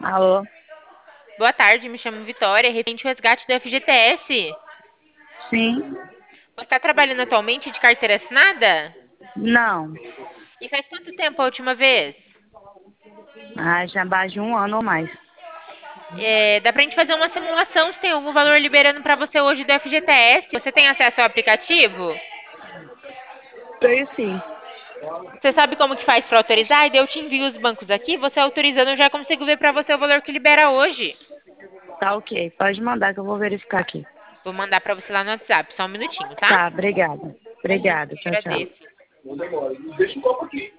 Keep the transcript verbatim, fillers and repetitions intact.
Alô? Boa tarde, me chamo Vitória, referente ao resgate do F G T S. Sim? Você está trabalhando atualmente de carteira assinada? Não. E faz quanto tempo a última vez? Ah, já mais de um ano ou mais. É, dá pra gente fazer uma simulação se tem algum valor liberando para você hoje do F G T S. Você tem acesso ao aplicativo? Tenho sim. Você sabe como que faz para autorizar? E daí eu te envio os bancos aqui, você autorizando eu já consigo ver para você o valor que libera hoje. Tá ok. Pode mandar que eu vou verificar aqui. Vou mandar para você lá no WhatsApp, só um minutinho, tá? Tá, obrigada. Imagina, Obrigada. eu que Tchau, tchau. agradeço.